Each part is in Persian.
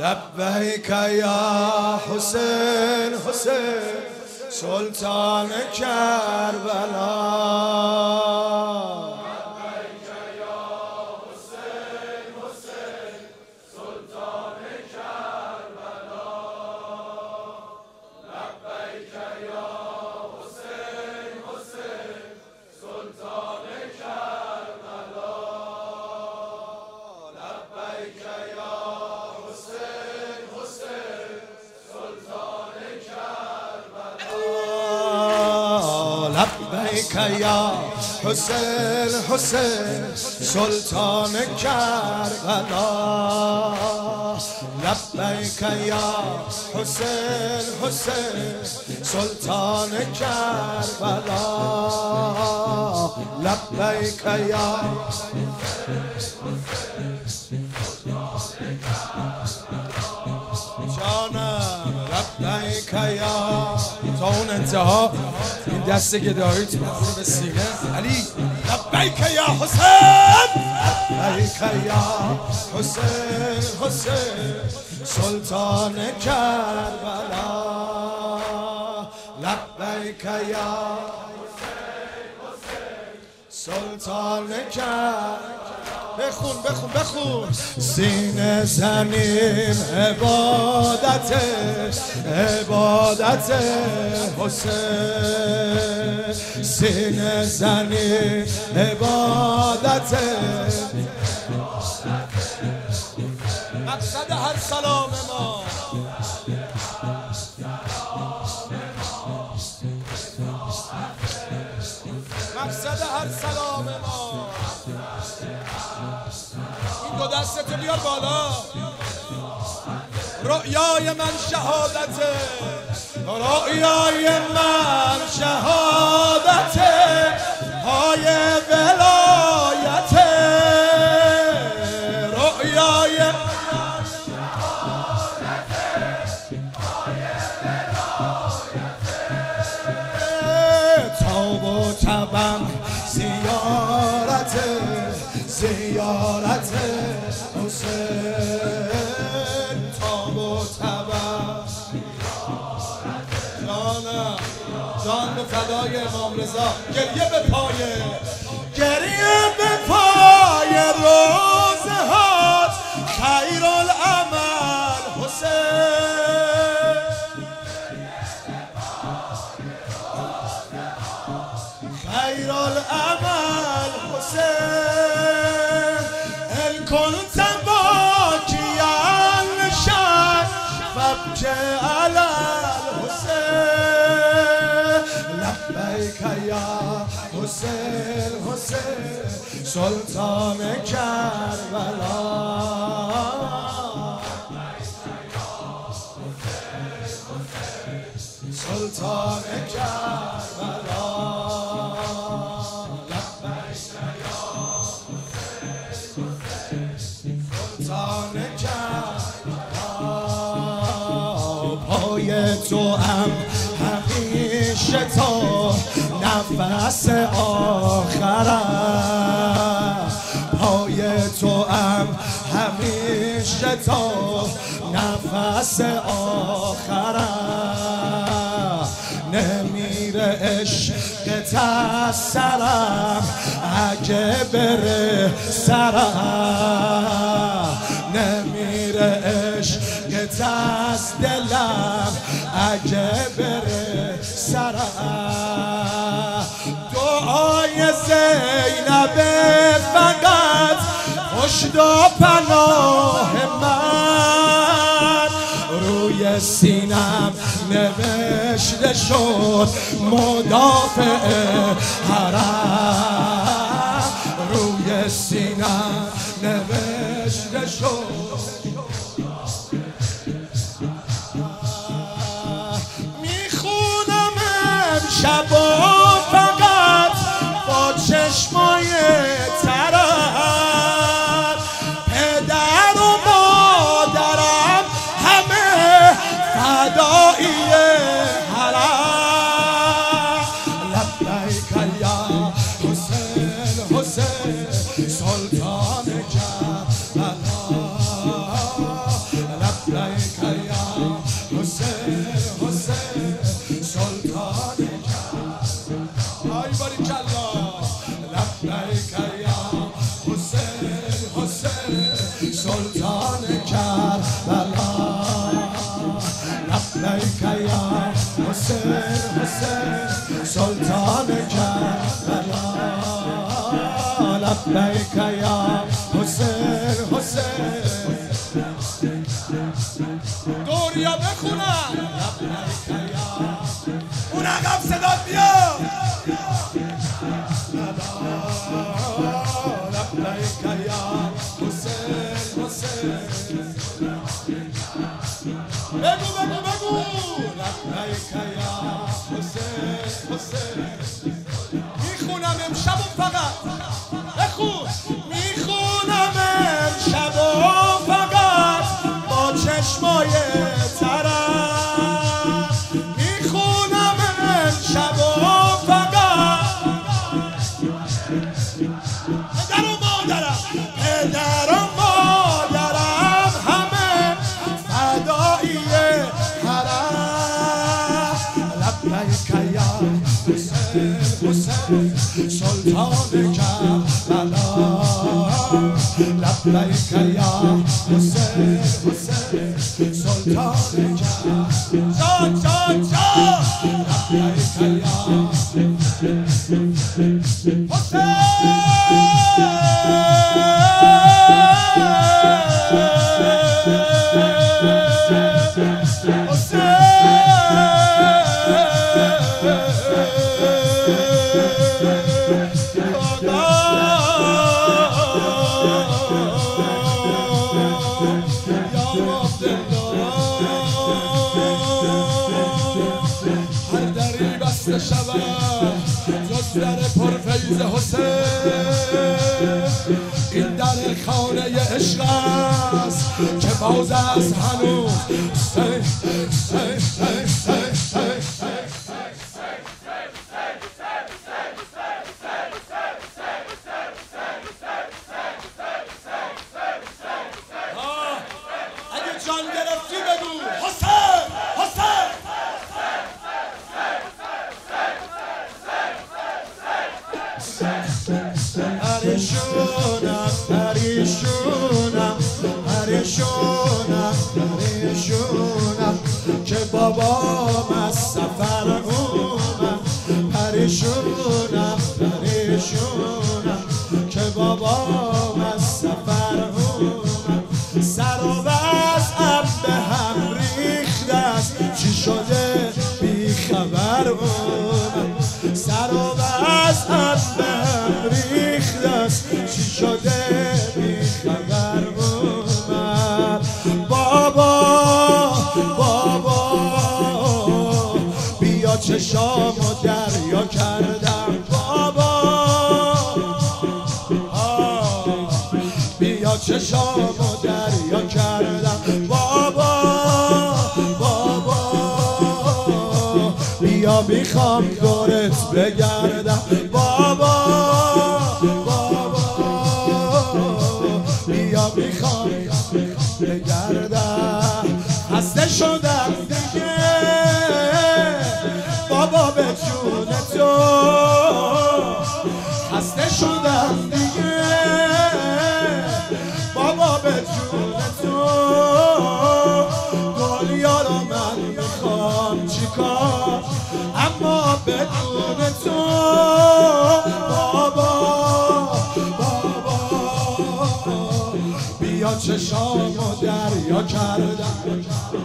لبیک یا حسین حسین سلطان کربلا لبیک یا حسین حسین سلطان کربلا لبیک یا حسین حسین سلطان کربلا لبیک یا حسین حسین سلطان لبیک یا حسین حسین سلطان کربلا لبیک یا حسین حسین سلطان کربلا لبیک یا جانم لبیک یا تا اون انتها این دست گداییت بخوره به سینه علی لبیک یا حسین لبیک یا حسین حسین سلطان کربلا لبیک یا سلطان کربلا بخون بخون بخون سینه زنیم عبادت عبادت حسین سینه زنیم عبادت مقصد هر سلام ما مقصد هر سلام ما این دو دستتو بیار بالا رؤیای من شهادته رؤیای من شهادته های ولایته رؤیای من شهادته های ولایته تاب و تبم زیارت زیارت حسین تاب و تبم جانم جان به فدای امام رضا گریه به پایه گریه به پای روزه هات خیر العمل حسین خیر العمل حسین ان كنت باكيا شان فابكي على الحسين لبيك يا حسين حسين سلطان كربلا سلطان كربلا پای تو هم همیشه تا نفس آخرم پای تو هم همیشه تا نفس آخرم نمیره عشق سرم اگه بره سرم نمیره عشق از دلم اگه بره سرم دعای زینب فقط پشت و پناه من روی سینم نوشته شد مدافع حرم روی سینم نوشته شد شب و فقط با چشمای ترم پدر و مادرم همه فدایی حرم لبیک یا حسین حسین سلطان کربلا دوریا بخونم اون عقب صدات بیاد لبیک یا حسین حسین بگو لبیک یا حسین حسین میخونم امشب و فقط بخون میخونم امشب و فقط با چشمای طرف میخونم امشب و فقط پدر و مادرم همه فدایی حرم لبیک یا حسین حسین سلطان کربلا لبیک یا حسین حسین سلطان کربلا لبیک یا هر دری بسته شود جز در پرفیض حسین این در خانه عشق است که باز است هنوز اگه جان گرفتی بگو حسین حسین پریشونم که بابام از سفر اومد پریشونم که بابام از سفر اومد سر و وضعم به هم ریخته است چی شده بی خبر اومد سر و وضعم به هم ریخته است چی شده بی خبر اومد بابا بیا چشامو دریا کردم بابا بیا چشامو دریا کردم بابا بیا میخوام دورت بگردم بابا بیا میخوام بگردم خسته شدم دیگه بابا به جون تو خسته شدم دیگه بابا به جون تو دنیا رو من میخوام چیکار اما بدون تو بابا بیا چشامو دریا کردم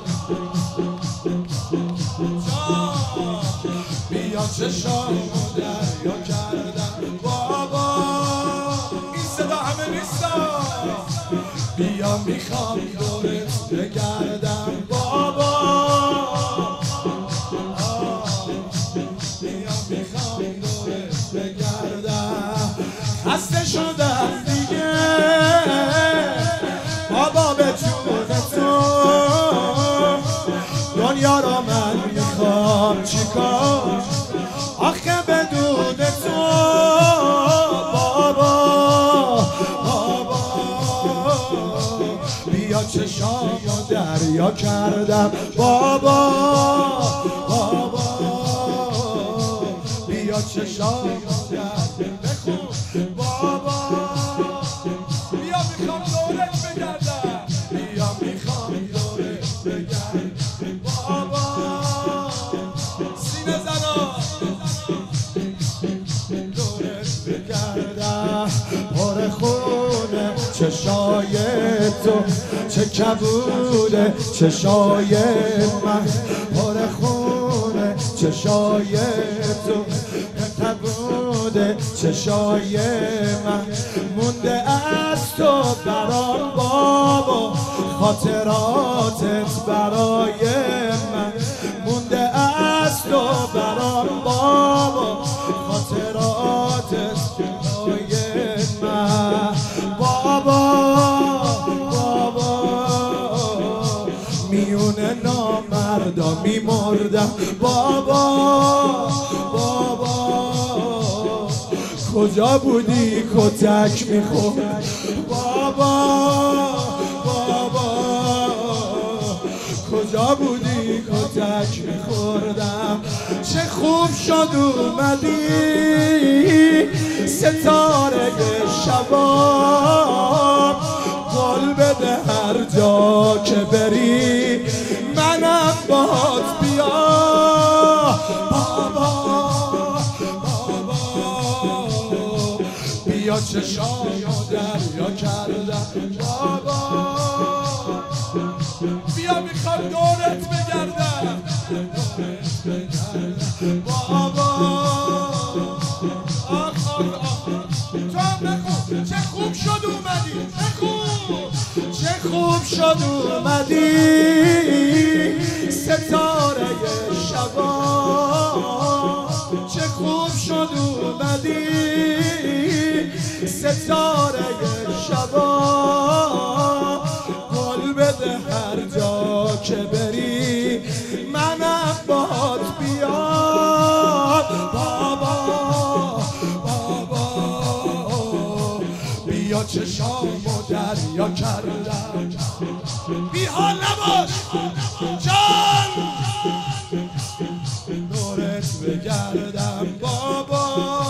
بیا چشامو دریا کردم بابا این صدا همه نیستا بیا میخوام دورت بگردم بابا بیا میخوام دورت بگردم خسته شدم دیگه بابا به جون تو دنیا رو من میخوام چیکار آخه بدون تو بابا بیا چشامو دریا کردم بابا بیا چشامو دریا بخون بابا بیا میخوام دورت بگردم بیا میخوام دورت بگردم بابا سینه زنا دورت بگردم پر خونه چشای تو چه کبوده چشای من پر خونه چشای تو کبوده چشای من مونده از تو برام بابا خاطراتت برای من مونده از تو برام بابا خاطراتت برای من بابا میونه نامردا میمردم بابا کجا بودی کتک میخورد بابا کجا بودی کتک میخوردم چه خوب شد اومدی ستاره شباب قول بده هر جا که بری منم باهات بیا بابا بیا چشامو دریا کردم بابا بیا میخوام دورت بگردم بابا تو هم بخون چه خوب شد اومدی چه خوب شد اومدی ستاره شبا چه خوب شد اومدی ستاره شبا قول بده هر جا که بری منم باهات بیام بابا بیا چشامو دریا کردم بی حال نباش جان دورت بگردم بابا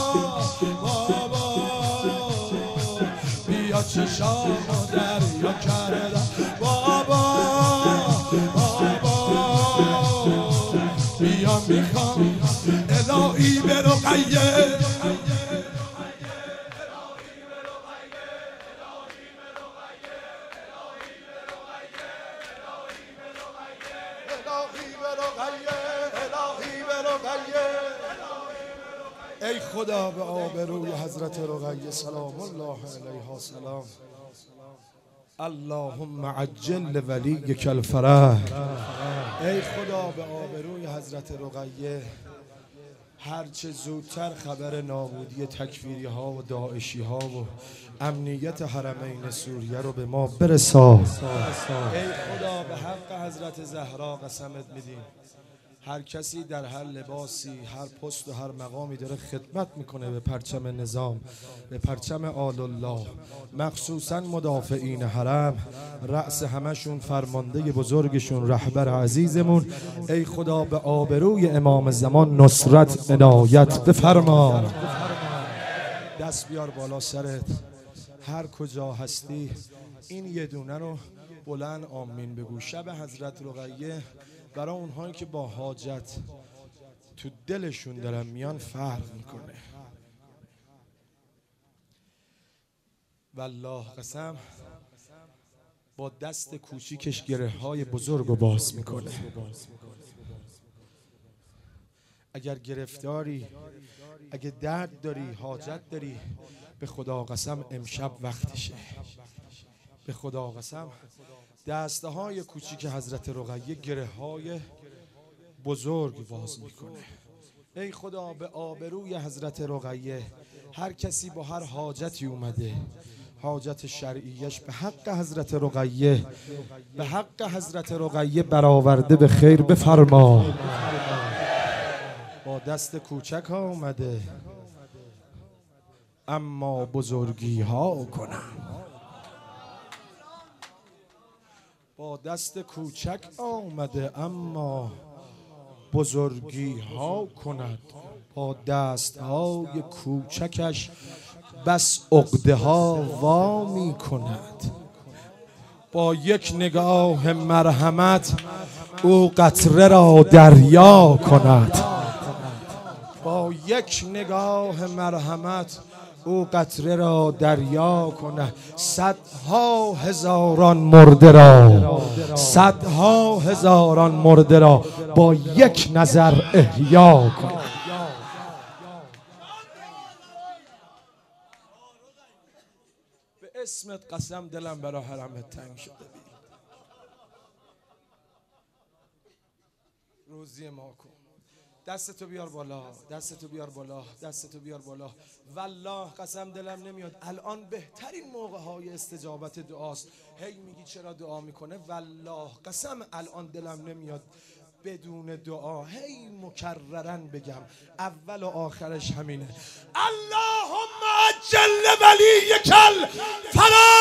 بیا چشامو دریا کردم بابا بیا میخوام الهی به رقیه ای خدا به آبروی حضرت رقیه سلام الله علیها سلام اللهم عجل ولیک الفرح ای خدا به آبروی حضرت رقیه هرچه زودتر خبر نابودی تکفیری ها و داعشی ها و امنیت حرمین سوریه رو به ما برسا ای خدا به حق حضرت زهرا قسمت میدیم هر کسی در هر لباسی هر پست و هر مقامی داره خدمت میکنه به پرچم نظام به پرچم آل الله مخصوصا مدافعین حرم رأس همشون فرمانده بزرگشون رهبر عزیزمون ای خدا به آبروی امام زمان نصرت عنایت بفرما دست بیار بالا سرت هر کجا هستی این یه دونه رو بلند آمین بگو شب حضرت رقیه برای اونهایی که با حاجت تو دلشون دارن میان فرق میکنه والله قسم با دست کوچیکش گره های بزرگ رو باز میکنه اگر گرفتاری اگه درد داری حاجت داری به خدا قسم امشب وقتشه به خدا قسم دسته های کوچیک حضرت رقیه گره های بزرگ باز میکنه ای خدا به آبروی حضرت رقیه هر کسی با هر حاجتی اومده حاجت شرعیش به حق حضرت رقیه به حق حضرت رقیه برآورده به خیر بفرما با دست کوچک ها اومده اما بزرگی ها کنم با دست کوچک آمده اما بزرگی ها کند با دست های کوچکش بس عقده ها وا می کند با یک نگاه مرحمت او قطره را دریا کند با یک نگاه مرحمت او قطره را دریا کنه، صدها هزاران مرده را، صدها هزاران مرده را با یک نظر احیا کنه. به اسمت قسم دلم برای حرمت تنگ شده. روزی ما کن. دستتو بیار بالا، دستتو بیار بالا، دستتو بیار بالا. والله قسم دلم نمیاد الان بهترین موقع‌های استجابت دعاست. هی میگی چرا دعا میکنه؟ والله قسم الان دلم نمیاد بدون دعا هی مکررن بگم اول و آخرش همینه. اللهم عجل ولیک الفرج.